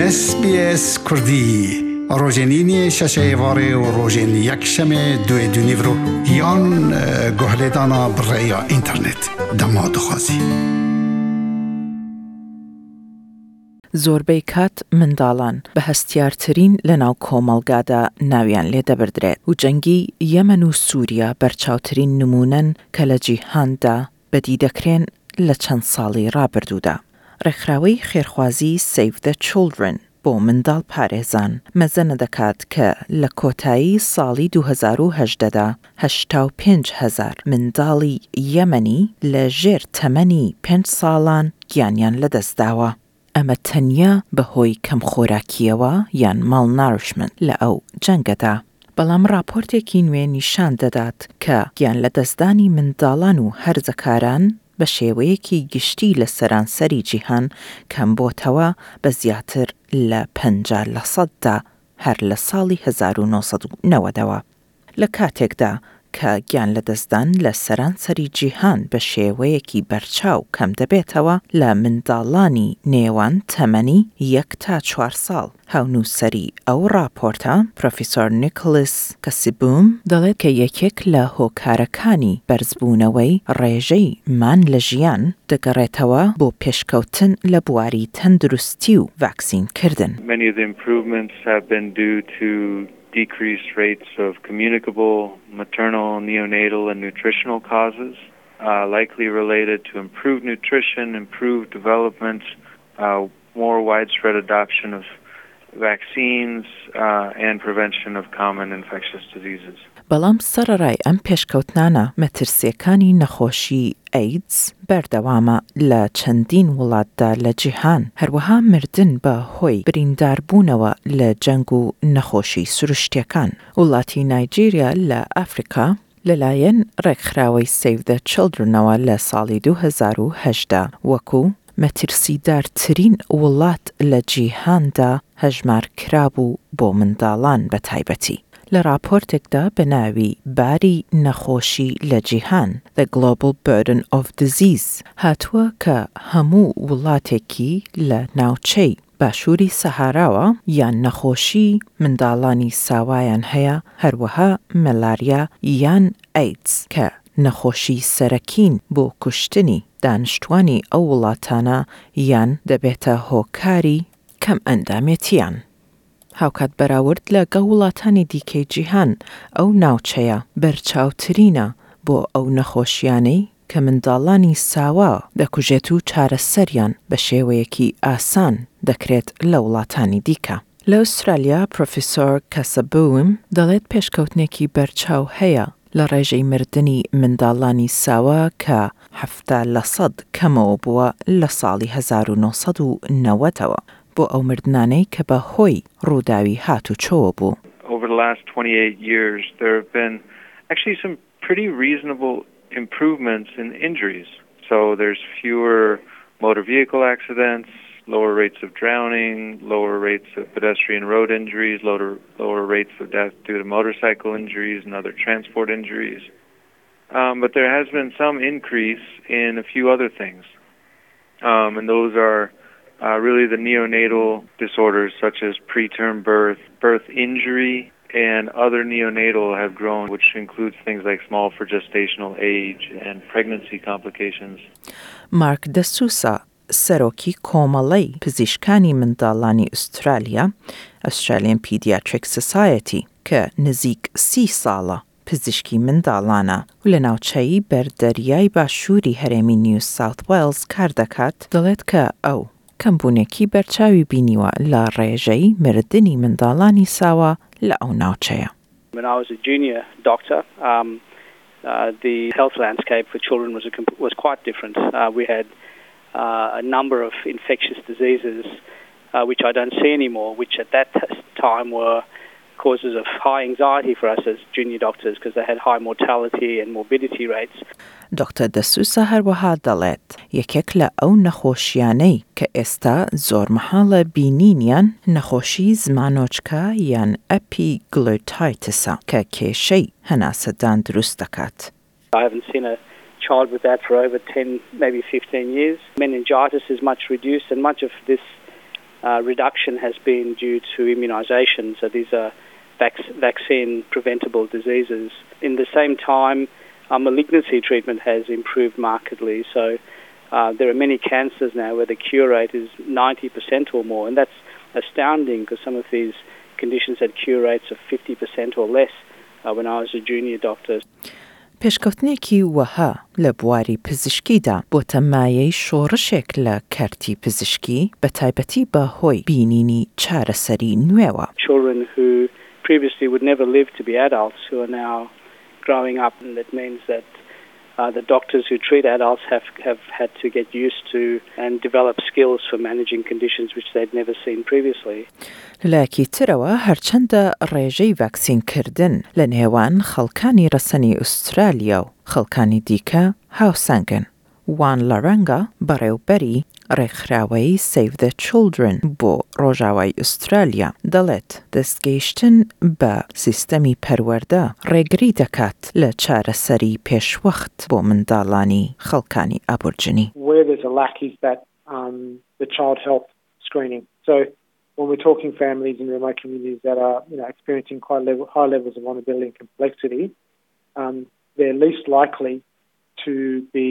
SBS کردی روزنینی ششه واره و روزن یک شمه دو نیورو یان گهلدانا برای اینترنت دماد خوازی زۆربەی کات منداڵان بە هەستیارترین لەناو کۆمەڵگادا ناویان لێ دەبردرێت و جەنگی یەمەن و سووریا بەرچاوترین نمونەن کە لە جیهاندا بەدی دەکرێن لە چەند ساڵی ڕابردوودا. ڕێکخراوەی خێرخوازی Save the Children بۆ منداڵ پارێزان مەزەنە دەکات کە لە کۆتایی ساڵی 2018دا 85,000 منداڵی یەمەنی لە ژێر تەمەنی 5 ساڵان گیانیان لەدەستداوە. ئەمە تەنیا بەهۆی کەمخۆراکیەوە یان malnourishment لە ئەو جەنگەدا. بەڵام راپۆرتێکی نوێ نیشان دەدات کە گیان لەدەستدانی منداڵان و هەرزەکاران بە شێوەیەکی گشتی لە سەرانسەری جیهان کەم بۆتەوە بە زیاتر لە 50% هەر لە ساڵی 1990دەوە. لە کاتێکدا کە گیان لەدەستدان لە سەرانسەری جیهان بە شێوەیەکی بەرچاو کەم دەبێتەوە لە منداڵانی نێوان تەمەنی 1 تا 4 ساڵ. هاونووسەری ئەو راپۆرتە پرۆفیسۆر نیکۆلاس کەسیبووم دەڵێت کە یەکێک لە هۆکارەکانی بەرزبوونەوەی ڕێژەی مان لە ژیان دەگەڕێتەوە بۆ پێشکەوتن لە بواری تەندروستی و ڤاکسینکردن. Many of the improvements have been due to decreased rates of communicable, maternal, neonatal, and nutritional causes, likely related to improved nutrition, improved development, more widespread adoption of vaccines, and prevention of common infectious diseases. بەڵام سەرەڕای ئەم پێشکەوتنانە مەترسیەکانی نەخۆشی ئەیدز بەردەوامە لە چەندین وڵاتدا لە جیهان، هەروەها مردن بە هۆی برینداربوونەوە لە جەنگ و نەخۆشی سروشتیەکان. وڵاتی نایجیریا لە ئافریقا لەلایەن ڕێکخراوەی Save the Childrenەوە لە ساڵی 2018 وەکو مەترسیدارترین وڵات لە جیهاندا هەژمار کرابوو بۆ منداڵان بە تایبەتی. لە راپۆرتێکدا بە ناوی باری نەخۆشی لە جیهان The Global Burden of Disease هاتووە کە هەموو وڵاتێکی لە ناوچەی باشووری سەهاراوە یان نەخۆشی منداڵانی ساوایان هەیە، هەروەها مەلاریا یان ئەیدز کە نەخۆشی سەرەکین بۆ کوشتنی دانیشتوانی ئەو وڵاتانە یان دەبێتە هۆکاری کەم ئەندامێتیان. هاوکات بەراورد لە وڵاتانی دیکەی جیهان ئەو ناوچەیە بەرچاوترینە بۆ ئەو نەخۆشیانەی کە منداڵانی ساوا دەکوژێت و چارەسەریان بە شێوەیەکی ئاسان دەکرێت لە وڵاتانی دیکە. لە ئوسترالیا پرۆفیسۆر کەسەبووم دەڵێت پێشکەوتنێکی بەرچاو هەیە لە ڕێژەی مردنی منداڵانی ساوا کە 70% کەمەوە بووە لە ساڵی 1990ەوە بۆ ئەو مردنانەی کە بە هۆی ڕووداوی هاتوچۆوە بوو. Over the last 28 years, there have been actually some pretty reasonable improvements in injuries. So there's fewer motor vehicle accidents, lower rates of drowning, lower rates of pedestrian road injuries, lower rates of death due to motorcycle injuries and other transport injuries. But there has been some increase in a few other things. And those are really the neonatal disorders such as preterm birth, birth injury, and other neonatal have grown, which includes things like small for gestational age and pregnancy complications. مارک دەسووسا سەرۆکی کۆمەڵەی پزیشکانی منداڵانی ئوسترالیا Australian Pediatric Society کە نزیک 30 ساڵە پزیشکی منداڵانە و لە ناوچەی بەردەریای باشووری هەرێمی نیو ساوت وێلز کار دەکات دەڵێت کە ئەو کەمبوونێکی بەرچاوی بینیوە لە ڕێژەی مردنی منداڵانی ساوا لە ئەو ناوچەیە. When I was a junior doctor, the health landscape for children was quite different. We had a number of infectious diseases which I don't see anymore, which at that time were causes of high anxiety for us as junior doctors because they had high mortality and morbidity rates. دکتۆر دەسووسە هەروەها دەڵێت یەکێک لە ئەو نەخۆشیانەی کە ئێستا زۆر مەحاڵە بینینیان نەخۆشی زمانۆچکە یان ئەپیگلۆتایتسە کە کێشەی هەناسەدان دروست دەکات. I haven't seen a child with that for over 10, maybe 15 years. Meningitis is much reduced and much of this reduction has been due to immunisation. So these are vaccine-preventable diseases. In the same time, malignancy treatment has improved markedly. So there are many cancers now where the cure rate is 90% or more, and that's astounding because some of these conditions had cure rates of 50% or less when I was a junior doctor. پێشکەوتنێکی وەها لە بواری پزیشکیدا بۆتە مایەی شۆڕشێک لە کارتی پزیشکی بە تایبەتی بە هۆی بینینی چارەسەری نوێوە. Children who previously would never live to be adults who are now growing up, and that means that the doctors who treat adults have had to get used to and develop skills for managing conditions which they'd never seen previously. لەکی ترەوە هەرچەندە ڕێژەی ڤاکسینکردن لە نێوان خەڵکانی ڕەسەنی ئوسترالیا و خەڵکانی دیکە هاوسەنگن. وان لەڕەنگە بەڕێوبەری ڕێکخراوەی Save the Children بۆ ڕۆژاوای ئوسترالیا دەڵێت دەستگەیشتن بە سیستەمی پەروەردە ڕێگری دەکات لە چارەسەری پێشوەخت بۆ منداڵانی خەڵکانی ئابورجنی. Where there's a lack is that the child health screening. So when we're talking families in remote communities that are experiencing quite high levels of vulnerability and complexity, they're least likely to be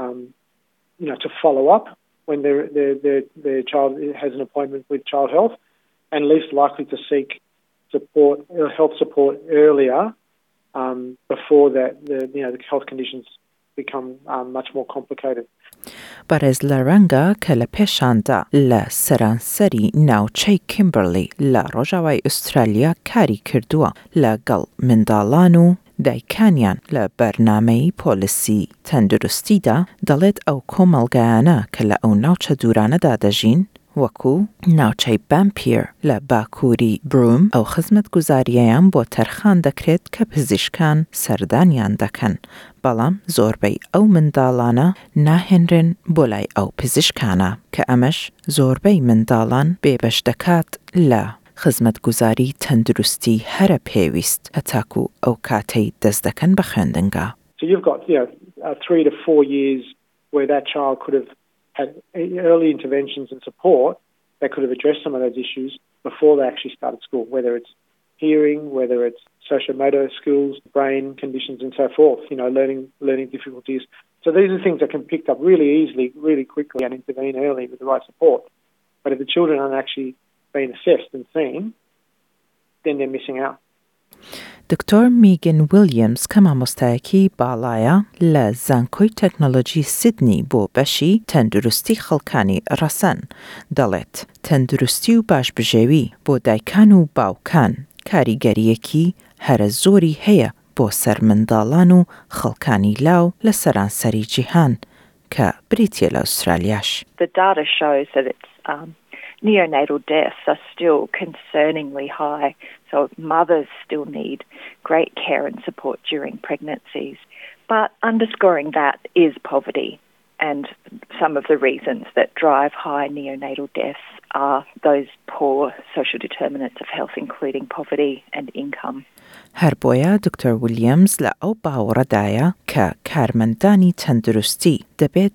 to follow up when their child has an appointment with child health, and least likely to seek support, health support earlier before that the health conditions become much more complicated. بەڕێز لەڕەنگە کە لە پێشاندا لە سەرانسەری ناوچەی کیمبرلی لە ڕۆژاوای ئوسترالیا کاری کردووە لەگەڵ منداڵان و دایکانیان لە بەرنامەی پۆلیسی تەندروستیدا دەڵێت ئەو کۆمەڵگایانە کە لە ئەو ناوچە دوورانەدا دەژین وەکو ناوچەی بامپیر لە باکووری بروم ئەو خزمەت گوزاریەیان بۆ تەرخان دەکرێت کە پزیشکان سەردانیان دەکەن بەڵام زۆربەی ئەو منداڵانە ناهێنرن بۆ لای ئەو پزیشکانە کە ئەمەش زۆربەی منداڵان بێبەش دەکات لە خزمەت گوزاری تەندروستی هەرە پێویست هەتاکو ئەو کاتەی دەست دەکەن بە خوێندنگا. So you've got 3 to 4 years where that child could have had early interventions and support that could have addressed some of those issues before they actually started school, whether it's hearing, whether it's sociomotor skills, brain conditions and so forth, learning difficulties. So these are things that can be picked up really easily, really quickly and intervene early with the right support. But if the children aren't actually being assessed and seen, then they're missing out. دکتۆر میگن ویلیامز کە مامۆستایەکی باڵایە لە زانکۆی تەکنۆلۆژی سیدنی بۆ بەشی تەندروستی خەڵکانی ڕەسەن دەڵێت تەندروستی و باشبژێوی بۆ دایکان و باوکان کاریگەریەکی هەرە زۆری هەیە بۆ سەر منداڵان و خەڵکانی لاو لە سەرانسەری جیهان کە بریتیە لە ئوسترالیاش. The data shows that it's neonatal deaths are still concerningly high, so mothers still need great care and support during pregnancies. But underscoring that is poverty, and some of the reasons that drive high neonatal deaths are those poor social determinants of health, including poverty and income. هەر بۆیە دکتۆر ویلیامز لە ئەو باوەڕەدایە کە کارمەندانی تەندروستی دەبێت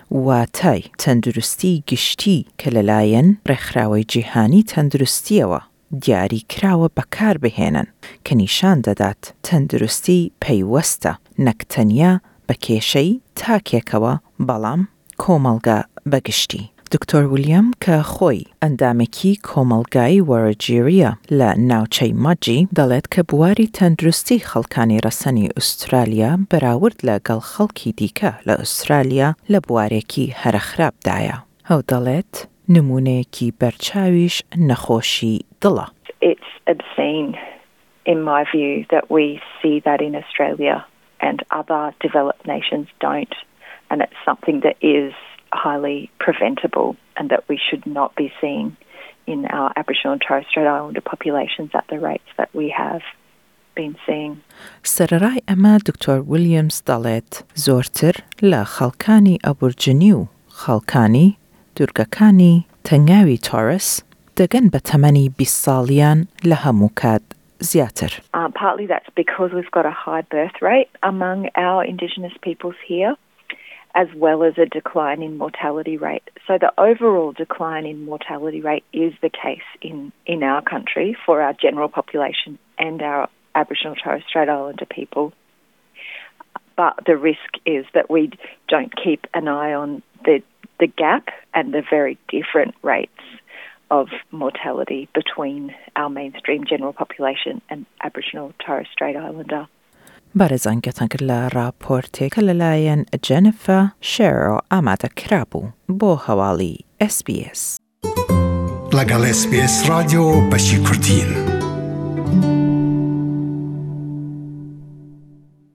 واتای تەندروستی گشتی کە لەلایەن ڕێکخراوەی جیهانی تەندروستیەوە دیاری کراوە بەکار بهێنن کە نیشان دەدات تەندروستی پەیوەستە نەکتەنیا بە کێشەی تاکێکەوە بەڵام کۆمەڵگە بەگشتی. دکتۆر ویلیام کە خۆی ئەندامێکی کۆمەڵگای وەرجێریە لە ناوچەی ماجی دەڵێت کە بواری تەندروستی خەڵکانی ڕەسەنی ئوسترالیا بەراورد لەگەڵ خەڵکی دیکە لە ئوسترالیا لە بوارێکی هەرە خراپدایە. ئەو دەڵێت نمونەیەکی بەرچاویش نەخۆشی دڵە. It's obscene, in my view, that we see that in Australia and other developed nations don't, and it's something that is highly preventable and that we should not be seeing in our Aboriginal and Torres Strait Islander populations at the rates that we have been seeing. سەرەڕای ئەمە دکتۆر ویلیامز دەڵێت زۆرتر لە خەڵکانی ئەبورجنی و خەڵکانی دوورگەکانی تەنگاوی تۆرس دەگەن بە تەمەنی 20 ساڵیان لە هەموو کات زیاتر. Partly that's because we've got a high birth rate among our Indigenous peoples here. as well as a decline in mortality rate. So the overall decline in mortality rate is the case in our country for our general population and our Aboriginal and Torres Strait Islander people. But the risk is that we don't keep an eye on the gap and the very different rates of mortality between our mainstream general population and Aboriginal Torres Strait Islander. بارزان گتنگ لراپورتی کللاین جنفا شیرو آمد کرابو بو حوالی SBS. لگل SBS رادیو بشی کردین.